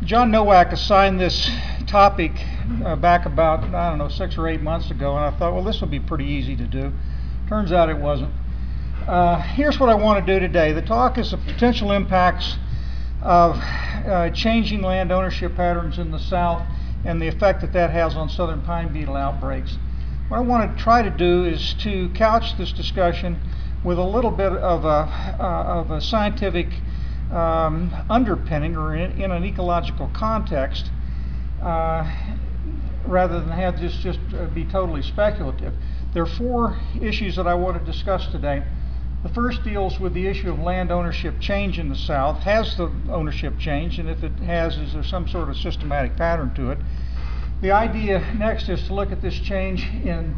John Nowak assigned this topic back about, I don't know, 6 or 8 months ago, and I thought, well, this will be pretty easy to do. Turns out it wasn't. Here's what I want to do today. The talk is the potential impacts of changing land ownership patterns in the South and the effect that that has on southern pine beetle outbreaks. What I want to try to do is to couch this discussion with a little bit of a scientific underpinning, or in an ecological context, rather than have this just be totally speculative. There are 4 issues that I want to discuss today. The first deals with the issue of land ownership change in the South. Has the ownership changed? And if it has, is there some sort of systematic pattern to it? The idea next is to look at this change in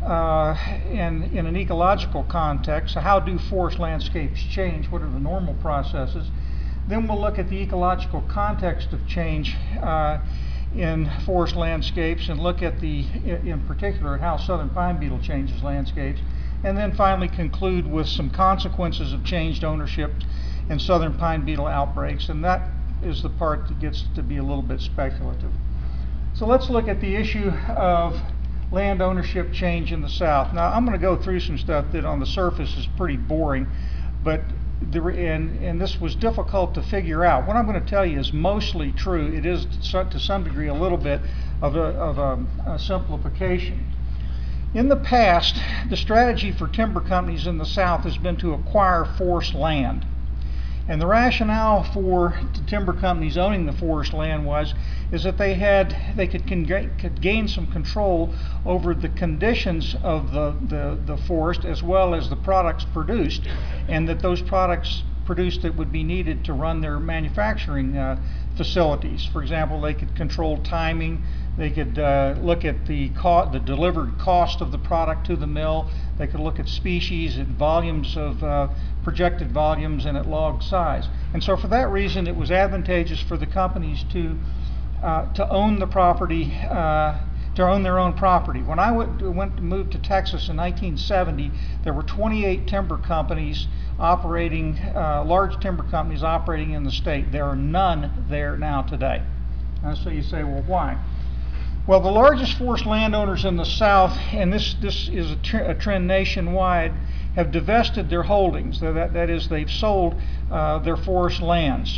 an ecological context. So how do forest landscapes change? What are the normal processes? Then we'll look at the ecological context of change in forest landscapes, and look at in particular, how southern pine beetle changes landscapes. And then finally conclude with some consequences of changed ownership in southern pine beetle outbreaks. And that is the part that gets to be a little bit speculative. So let's look at the issue of land ownership change in the South. Now, I'm going to go through some stuff that on the surface is pretty boring, but and this was difficult to figure out. What I'm going to tell you is mostly true. It is to some degree a little bit of a simplification. In the past, the strategy for timber companies in the South has been to acquire forest land. And the rationale for the timber companies owning the forest land is that they could gain some control over the conditions of the forest, as well as the products produced, and that those products produced that would be needed to run their manufacturing facilities. For example, they could control timing. They could look at the delivered cost of the product to the mill. They could look at species, at volumes of projected volumes, and at log size. And so for that reason, it was advantageous for the companies to own the property, to own their own property. When I moved to Texas in 1970, there were 28 timber companies operating, large timber companies operating in the state. There are none there now today. And so you say, well, why? Well, the largest forest landowners in the South, and this is a trend nationwide, have divested their holdings. That is, they've sold their forest lands.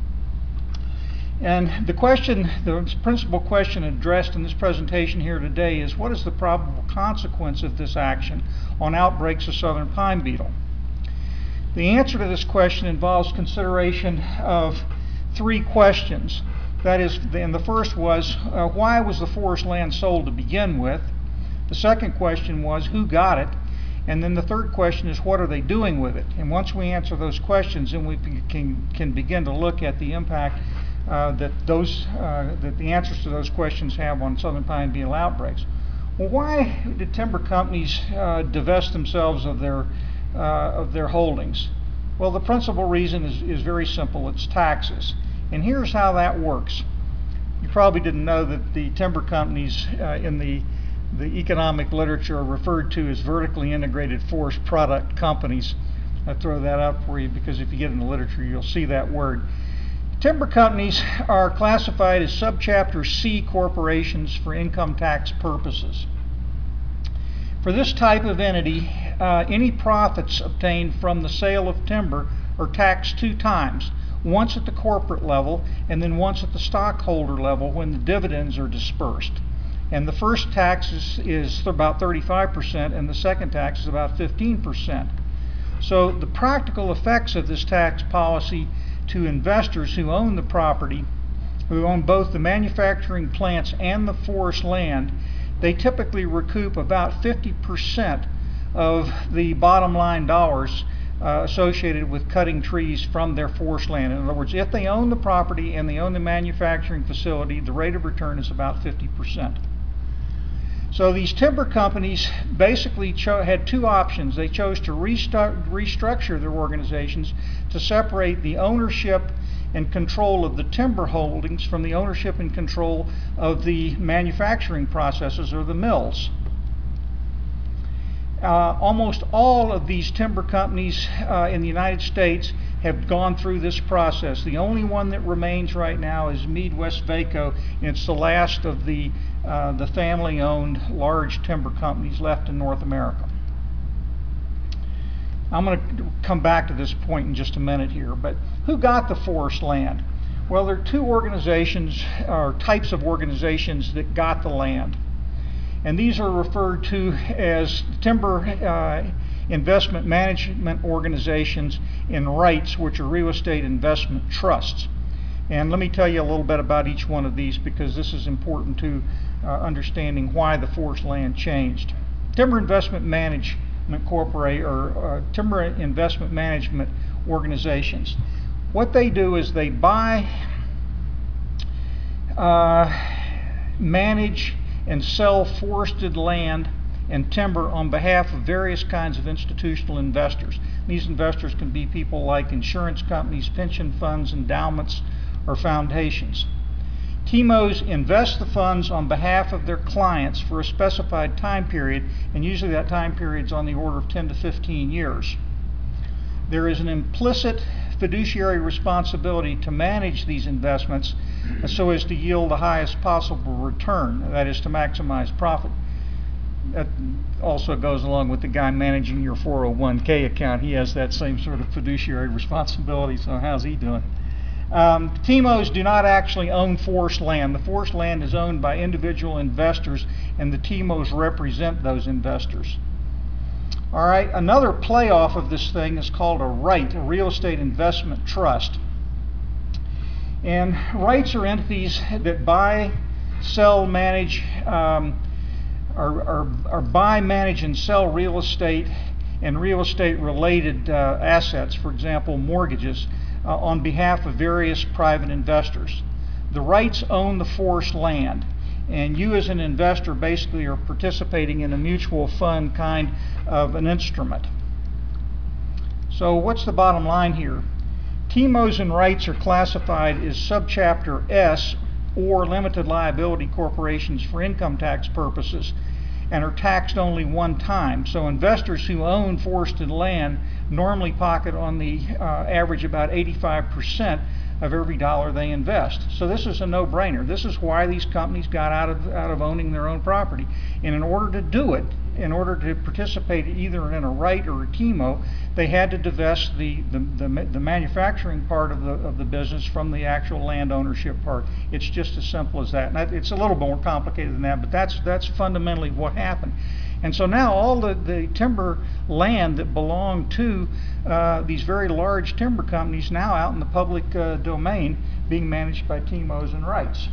And the principal question addressed in this presentation here today is, what is the probable consequence of this action on outbreaks of southern pine beetle? The answer to this question involves consideration of 3 questions. That is, and the first was, why was the forest land sold to begin with? The second question was, who got it? And then the third question is, what are they doing with it? And once we answer those questions, then we can begin to look at the impact that the answers to those questions have on southern pine beetle outbreaks. Well, why did timber companies divest themselves of their holdings? Well, the principal reason is very simple. It's taxes. And here's how that works. You probably didn't know that the timber companies in the economic literature are referred to as vertically integrated forest product companies. I throw that out for you because if you get in the literature, you'll see that word. Timber companies are classified as subchapter C corporations for income tax purposes. For this type of entity, any profits obtained from the sale of timber are taxed 2 times. Once at the corporate level, and then once at the stockholder level when the dividends are dispersed. And the first tax is about 35%, and the second tax is about 15%. So the practical effects of this tax policy to investors who own the property, who own both the manufacturing plants and the forest land, they typically recoup about 50% of the bottom line dollars associated with cutting trees from their forest land. In other words, if they own the property and they own the manufacturing facility, the rate of return is about 50%. So these timber companies basically had 2 options. They chose to restructure their organizations to separate the ownership and control of the timber holdings from the ownership and control of the manufacturing processes, or the mills. Almost all of these timber companies in the United States have gone through this process. The only one that remains right now is MeadWestvaco, and it's the last of the family-owned large timber companies left in North America. I'm going to come back to this point in just a minute here, but who got the forest land? Well, there are two organizations, or types of organizations, that got the land. And these are referred to as timber investment management organizations and REITs, which are real estate investment trusts. And let me tell you a little bit about each one of these, because this is important to understanding why the forest land changed. Timber Investment Management Corporation, or Timber Investment Management Organizations. What they do is they buy, manage, and sell forested land and timber on behalf of various kinds of institutional investors. These investors can be people like insurance companies, pension funds, endowments, or foundations. TIMOs invest the funds on behalf of their clients for a specified time period, and usually that time period is on the order of 10 to 15 years. There is an implicit fiduciary responsibility to manage these investments so as to yield the highest possible return, that is, to maximize profit. That also goes along with the guy managing your 401k account. He has that same sort of fiduciary responsibility, so how's he doing? TIMOs do not actually own forest land. The forest land is owned by individual investors, and the TIMOs represent those investors. All right, another playoff of this thing is called a REIT, a real estate investment trust. And REITs are entities that buy, sell, manage, or buy, manage, and sell real estate and real estate related assets, for example, mortgages, on behalf of various private investors. The REITs own the forest land, and you as an investor basically are participating in a mutual fund kind of an instrument. So what's the bottom line here? TIMOs and REITs are classified as subchapter S, or limited liability corporations, for income tax purposes, and are taxed only one time. So investors who own forested land normally pocket on the average about 85% of every dollar they invest. So this is a no-brainer. This is why these companies got out of owning their own property. And in order to do it, in order to participate either in a REIT or a TIMO, they had to divest the manufacturing part of the business from the actual land ownership part. It's just as simple as that. And it's a little more complicated than that, but that's fundamentally what happened. And so now all the timber land that belonged to these very large timber companies now out in the public domain, being managed by TIMOs and REITs.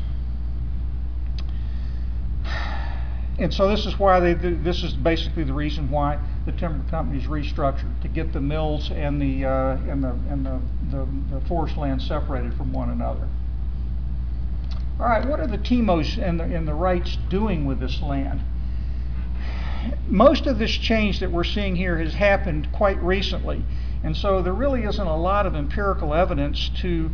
And so this is why this is basically the reason why the timber companies restructured, to get the mills and the forest land separated from one another. All right, what are the TIMOs and the REITs doing with this land? Most of this change that we're seeing here has happened quite recently, and so there really isn't a lot of empirical evidence to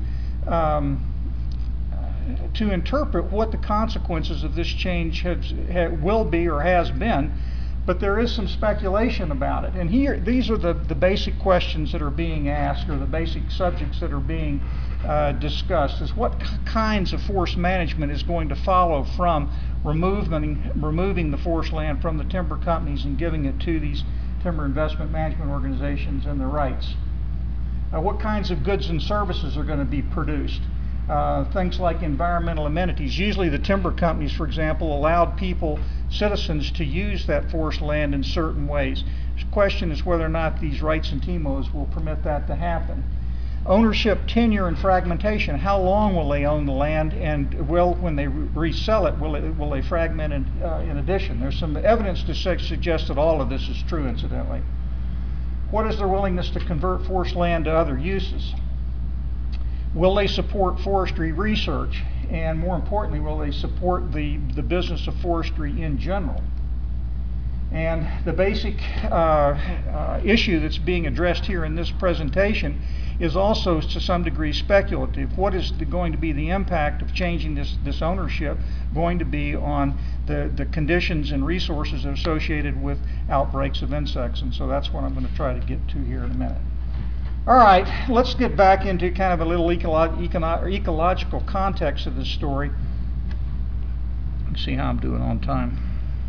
interpret what the consequences of this change will be or has been, but there is some speculation about it. And here, these are the basic questions that are being asked, or the basic subjects that are being discussed, is what kinds of forest management is going to follow from removing the forest land from the timber companies and giving it to these timber investment management organizations and the REITs. What kinds of goods and services are going to be produced? Things like environmental amenities. Usually the timber companies, for example, allowed citizens to use that forest land in certain ways. The question is whether or not these REITs and TIMOs will permit that to happen. Ownership, tenure, and fragmentation. How long will they own the land, and when they resell it, will they fragment it in addition? There's some evidence to suggest that all of this is true, incidentally. What is their willingness to convert forest land to other uses? Will they support forestry research? And more importantly, will they support the business of forestry in general? And the basic issue that's being addressed here in this presentation is also to some degree speculative. What is going to be the impact of changing this ownership going to be on the conditions and resources associated with outbreaks of insects? And so that's what I'm going to try to get to here in a minute. All right, let's get back into kind of a little ecological context of this story. Let's see how I'm doing on time.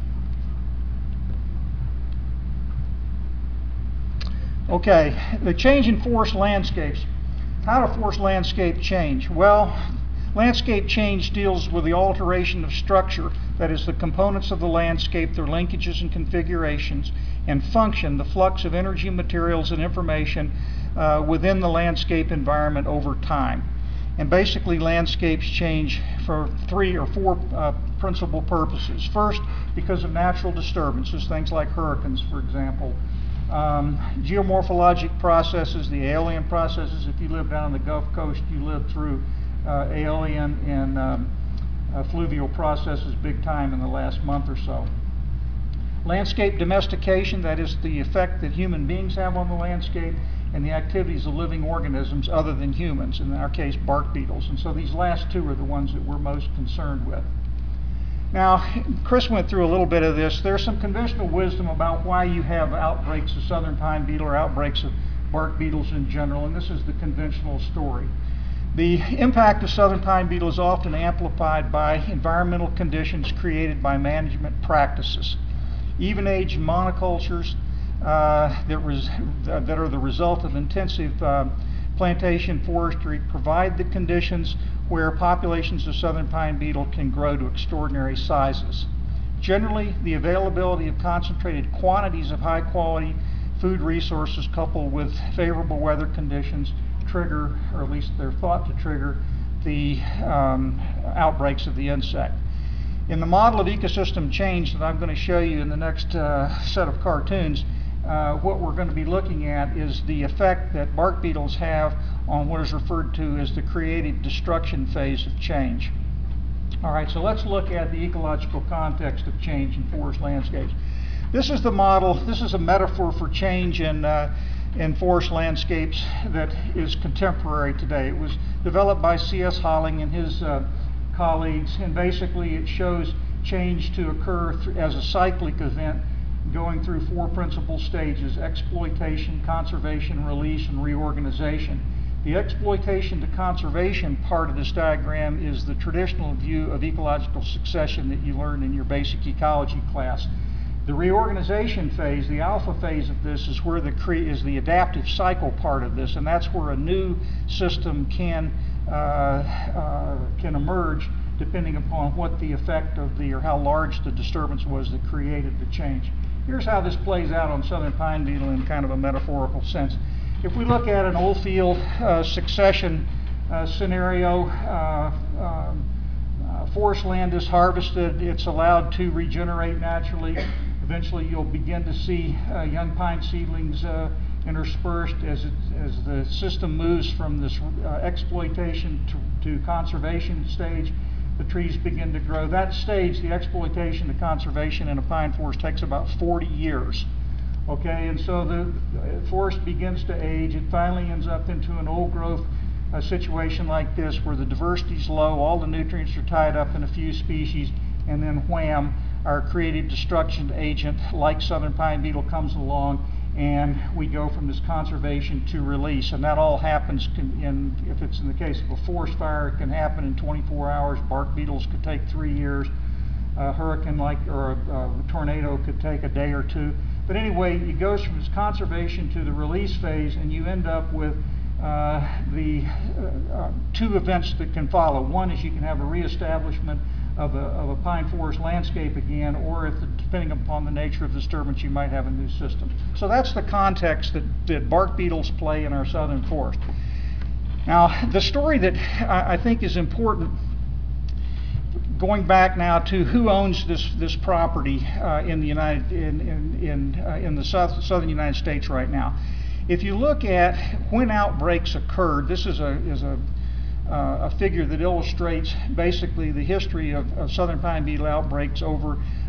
Okay, the change in forest landscapes. How do forest landscape change? Well, landscape change deals with the alteration of structure, that is the components of the landscape, their linkages and configurations, and function, the flux of energy, materials, and information within the landscape environment over time. And basically landscapes change for 3 or 4 principal purposes. First, because of natural disturbances, things like hurricanes, for example. Geomorphologic processes, the aeolian processes. If you live down on the Gulf Coast, you live through aeolian and fluvial processes big time in the last month or so. Landscape domestication, that is the effect that human beings have on the landscape and the activities of living organisms other than humans, in our case bark beetles. And so these last 2 are the ones that we're most concerned with. Now, Chris went through a little bit of this. There's some conventional wisdom about why you have outbreaks of southern pine beetle or outbreaks of bark beetles in general, and this is the conventional story. The impact of southern pine beetle is often amplified by environmental conditions created by management practices. Even-age monocultures that are the result of intensive plantation forestry provide the conditions where populations of southern pine beetle can grow to extraordinary sizes. Generally, the availability of concentrated quantities of high quality food resources coupled with favorable weather conditions trigger, or at least they're thought to trigger, the outbreaks of the insect. In the model of ecosystem change that I'm going to show you in the next set of cartoons, what we're going to be looking at is the effect that bark beetles have on what is referred to as the creative destruction phase of change. All right, so let's look at the ecological context of change in forest landscapes. This is the model, this is a metaphor for change in forest landscapes that is contemporary today. It was developed by C.S. Holling and his colleagues, and basically it shows change to occur as a cyclic event going through 4 principal stages: exploitation, conservation, release, and reorganization. The exploitation to conservation part of this diagram is the traditional view of ecological succession that you learned in your basic ecology class. The reorganization phase, the alpha phase of this, is where the adaptive cycle part of this, and that's where a new system can emerge depending upon what the effect of or how large the disturbance was that created the change. Here's how this plays out on southern pine beetle in kind of a metaphorical sense. If we look at an old field succession scenario, forest land is harvested, it's allowed to regenerate naturally. Eventually you'll begin to see young pine seedlings interspersed as the system moves from this exploitation to conservation stage. The trees begin to grow. That stage, the exploitation to conservation in a pine forest, takes about 40 years. Okay, and so the forest begins to age. It finally ends up into an old growth situation like this, where the diversity is low, all the nutrients are tied up in a few species, and then wham, our creative destruction agent like southern pine beetle comes along, and we go from this conservation to release. And that all happens if it's in the case of a forest fire, it can happen in 24 hours. Bark beetles could take 3 years. A hurricane or a tornado could take a day or 2. But anyway, it goes from this conservation to the release phase, and you end up with the 2 events that can follow. One is you can have a reestablishment of a pine forest landscape again, or depending upon the nature of disturbance, you might have a new system. So that's the context that bark beetles play in our southern forest. Now, the story that I think is important, going back now to who owns this property in the southern United States right now. If you look at when outbreaks occurred, this is a figure that illustrates basically the history of southern pine beetle outbreaks over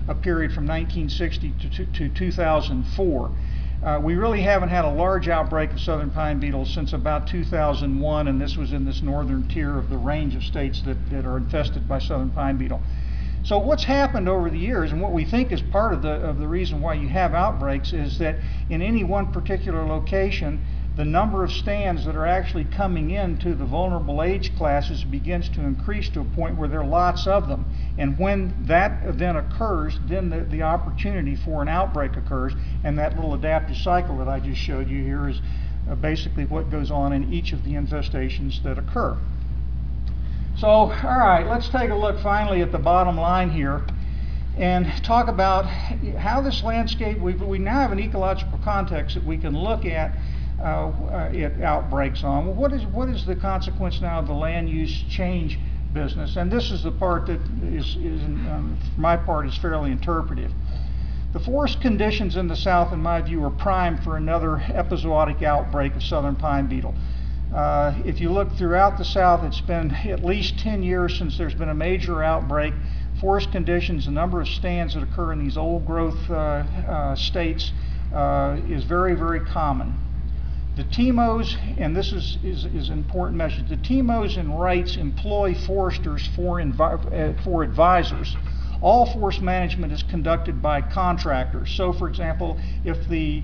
a period from 1960 to 2004. We really haven't had a large outbreak of southern pine beetle since about 2001, and this was in this northern tier of the range of states that are infested by southern pine beetle. So what's happened over the years, and what we think is part of the reason why you have outbreaks, is that in any one particular location, the number of stands that are actually coming into the vulnerable age classes begins to increase to a point where there are lots of them. And when that event occurs, then the opportunity for an outbreak occurs, and that little adaptive cycle that I just showed you here is basically what goes on in each of the infestations that occur. So, all right, let's take a look finally at the bottom line here and talk about how this landscape, we now have an ecological context that we can look at outbreaks on. Well, what is the consequence now of the land use change business? And this is the part that for my part, is fairly interpretive. The forest conditions in the South, in my view, are primed for another episodic outbreak of southern pine beetle. If you look throughout the South, it's been at least 10 years since there's been a major outbreak. Forest conditions, the number of stands that occur in these old growth states is very, very common. The TIMOs, and this is an important message, the TIMOs and rights employ foresters for advisors. All forest management is conducted by contractors. So, for example, if the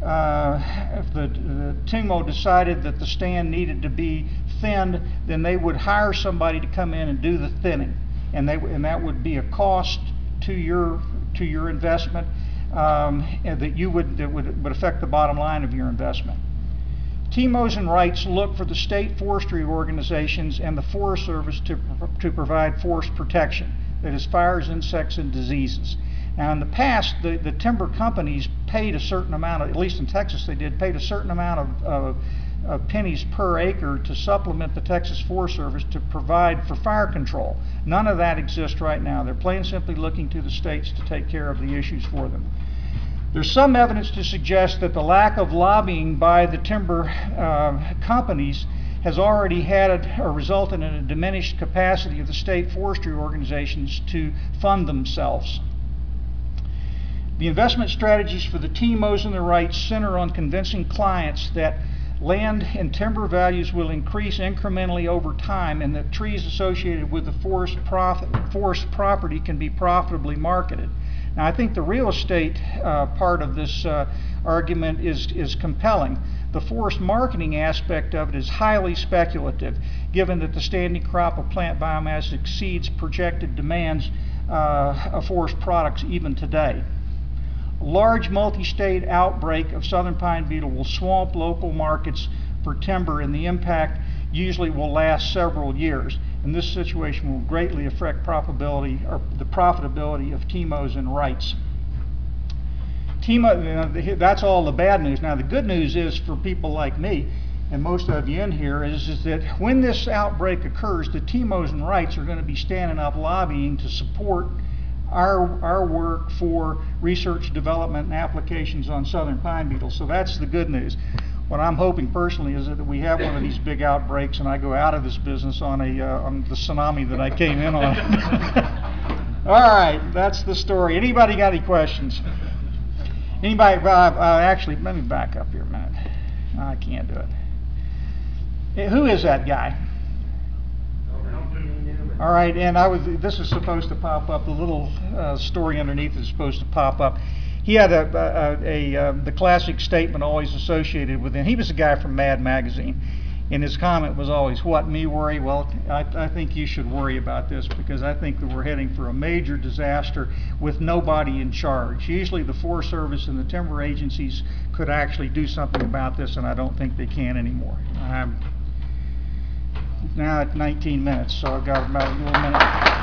TIMO decided that the stand needed to be thinned, then they would hire somebody to come in and do the thinning, and that would be a cost to your investment, and that would affect the bottom line of your investment. TIMOs and rights look for the state forestry organizations and the Forest Service to provide forest protection, that is, fires, insects, and diseases. Now, in the past, the timber companies paid a certain amount, at least in Texas they did, paid a certain amount of pennies per acre to supplement the Texas Forest Service to provide for fire control. None of that exists right now. They're plain and simply looking to the states to take care of the issues for them. There's some evidence to suggest that the lack of lobbying by the timber companies has already had or resulted in a diminished capacity of the state forestry organizations to fund themselves. The investment strategies for the TIMOs and the rights center on convincing clients that land and timber values will increase incrementally over time, and that trees associated with the forest property can be profitably marketed. Now, I think the real estate part of this argument is compelling. The forest marketing aspect of it is highly speculative, given that the standing crop of plant biomass exceeds projected demands of forest products even today. A large multi-state outbreak of southern pine beetle will swamp local markets for timber, and the impact usually will last several years. And this situation will greatly affect the profitability of TIMOs and rights. That's all the bad news. Now, the good news is for people like me, and most of you in here, is that when this outbreak occurs, the TIMOs and rights are going to be standing up lobbying to support our work for research, development, and applications on southern pine beetle. So that's the good news. What I'm hoping personally is that we have one of these big outbreaks and I go out of this business on the tsunami that I came in on. All right, that's the story. Anybody got any questions? Anybody? Actually, let me back up here a minute. I can't do it. Who is that guy? All right, and this is supposed to pop up. The little story underneath is supposed to pop up. He had the classic statement always associated with him. He was a guy from Mad Magazine, and his comment was always, "What, me worry? Well, I think you should worry about this, because I think that we're heading for a major disaster with nobody in charge. Usually the Forest Service and the timber agencies could actually do something about this, and I don't think they can anymore." I'm now at 19 minutes, so I've got about a little minute.